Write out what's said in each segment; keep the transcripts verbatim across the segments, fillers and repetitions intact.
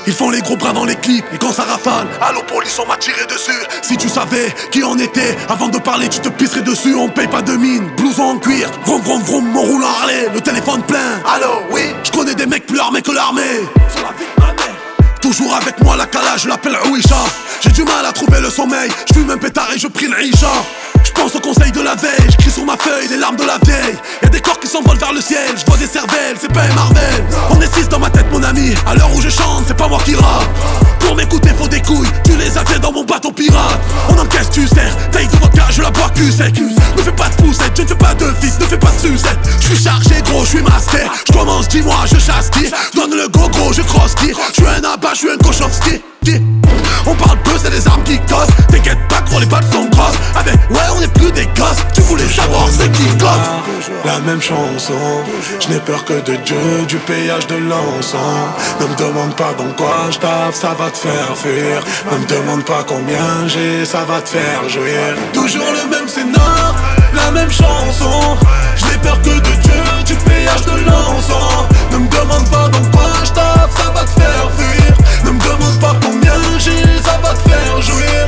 Ils font les gros bras dans les clips, et quand ça rafale, allô police on m'a tiré dessus. Si tu savais qui on était, avant de parler tu te pisserais dessus. On paye pas de mine, blouson en cuir, vroom vroom vroom, mon roulant Harley, le téléphone plein. Allô, oui, je connais des mecs plus armés que l'armée. Sur la vie de ma mère. Toujours avec moi la calage, je l'appelle Ouisha. J'ai du mal à trouver le sommeil, je fume un pétard et je prie le Isha. Je pense au conseil de la veille, j'écris sur ma feuille les larmes de la vieille. Y'a des corps qui s'envolent vers le ciel, je vois des cervelles, c'est pas un Marvel. On est six dans ma tête mon ami, à l'heure où je chante, c'est pas moi qui rappe. Pour m'écouter faut des couilles, tu les avais dans mon bateau pirate. On encaisse, tu sers, taille de vodka, je la bois cul sec. Ne fais pas de poussette, je ne fais pas de fils, ne fais pas de sucette. Je suis chargé gros, je suis master, je commence, dis-moi, je chasse qui. Donne le go gros, je cross qui. Je suis un abat, je suis un Kochowski. On parle peu, c'est des armes qui cassent. T'inquiète pas gros, les balles sont grosses. Avec ouais, on est plus des gosses. Tu voulais savoir c'est qui gosse. La même chanson, je n'ai peur que de Dieu, du payage de l'encens. Ne me demande pas dans quoi je tape, ça va te faire fuir. Ne me demande pas combien j'ai, ça va te faire jouir. Toujours le même scénar, la même chanson. Je n'ai peur que de Dieu, du payage de l'encens. Ne me demande pas dans quoi je tape, ça va te faire fuir. Ne me demande pas combien j'ai, ça va te faire jouir.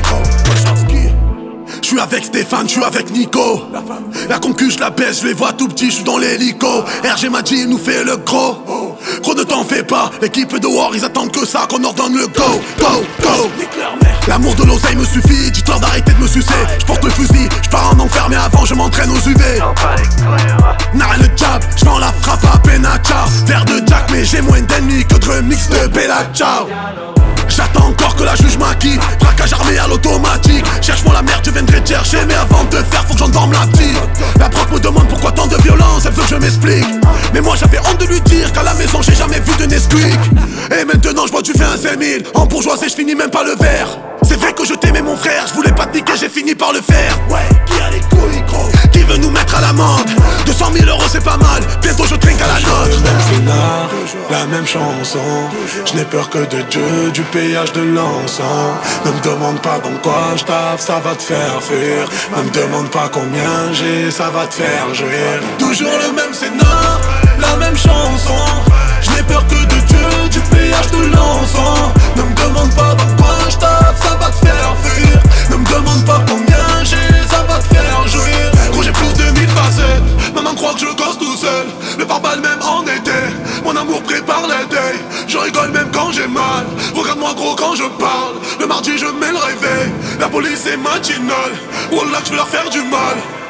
Je suis avec Stéphane, je suis avec Nico. La concu, je la baisse, je les vois tout petits, je suis dans l'hélico. R G m'a dit, il nous fait le gros. Gros, ne t'en fais pas, l'équipe de War, ils attendent que ça, qu'on ordonne le go, go, go. L'amour de l'oseille me suffit, dites-leur d'arrêter de me sucer. Je porte le fusil, je pars en enfer, mais avant je m'entraîne aux U V. N'arrête le jab, je vends la frappe à Benacha. Verre de Jack, mais j'ai moins d'ennemis que de remix de Bella Ciao. J'attends encore que la juge m'acquitte. Braquage armé à l'automatique. Cherche-moi la merde, je viendrai te chercher. Mais avant de faire, faut que j'endorme la petite. La prof me demande pourquoi tant de violence. Elle veut que je m'explique. Mais moi j'avais honte de lui dire qu'à la maison j'ai jamais vu de Nesquik. Et maintenant je bois du vin à cinq mille. En bourgeoisie je finis même pas le verre. C'est vrai que je t'aimais mon frère. Je voulais pas te niquer, j'ai fini par le faire. Ouais, qui a les couilles gros? Qui veut nous mettre à l'amende? Deux cent mille euros c'est pas mal. Bientôt je trinque à la note. Le même scénar, la même chanson. Je n'ai peur que de Dieu, du payage de l'encens. Ne me demande pas dans quoi je tape, ça va te faire fuir. Ne me demande pas combien j'ai, ça va te faire jouir. Toujours le même scénar, la même chanson. Je n'ai peur que de Dieu, du payage de l'encens. Ne me demande pas dans quoi je tape, ça va te faire fuir. Ne me demande pas combien j'ai, ça va te faire jouir. Gros j'ai plus de mille facettes, maman croit que je gosse tout seul. Le pare-balles même en été, mon amour prépare le deuil. Je rigole même quand j'ai mal, regarde-moi gros quand je parle. Le mardi je mets le réveil, la police est matinale. Wallah que je vais leur faire du mal.